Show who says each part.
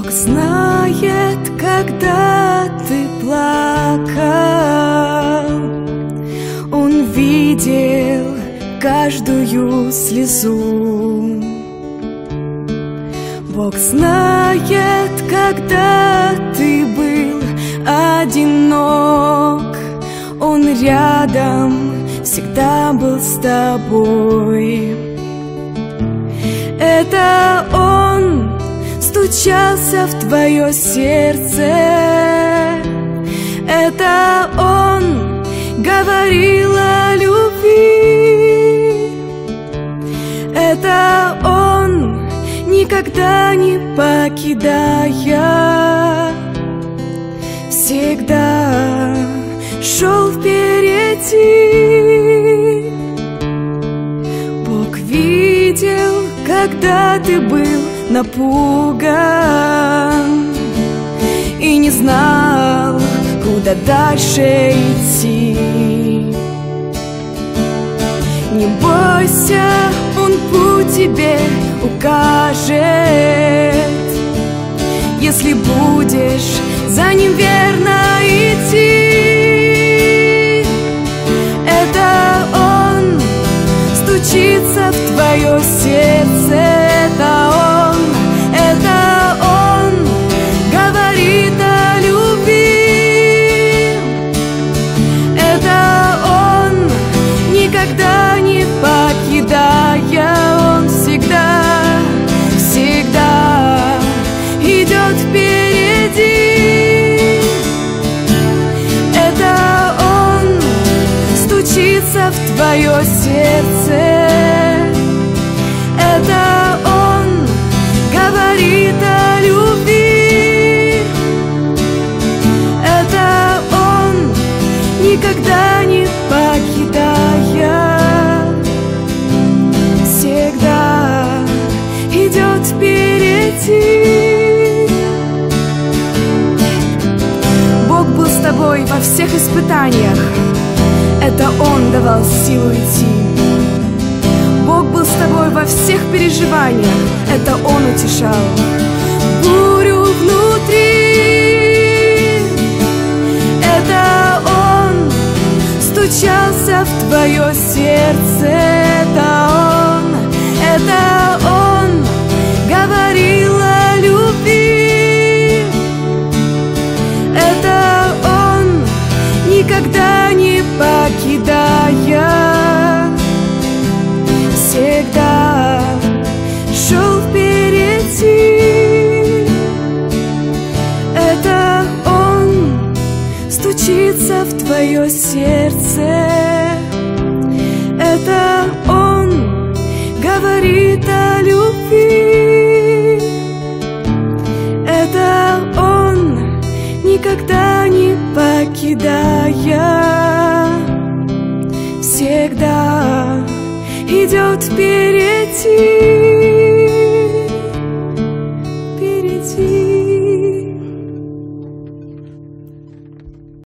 Speaker 1: Бог знает, когда ты плакал, Он видел каждую слезу. Бог знает, когда ты был одинок, Он рядом всегда был с тобой. Это Он стучался в твое сердце, это Он говорил о любви, это Он, никогда не покидая, всегда шел впереди. Бог видел, когда ты был напуган и не знал, куда дальше идти. Не бойся, Он путь тебе укажет, если будешь за Ним верно идти. Это Он стучится в твое сердце, это Он говорит о любви, это Он, никогда не покидая, Он всегда, всегда идет впереди. Это Он стучится в твое сердце, это Он говорит о любви, это Он, никогда не покидая, всегда идет впереди. Бог был с тобой во всех испытаниях, это Он давал силу идти. Бог был с тобой во всех переживаниях, это Он утешал бурю внутри. Это Он стучался в твое сердце, это Он говорил о любви, это Он, никогда не покидая, всегда шел впереди. Это Он стучится в твое сердце, это Он говорит о любви, это Он, никогда не покидая, всегда идет впереди.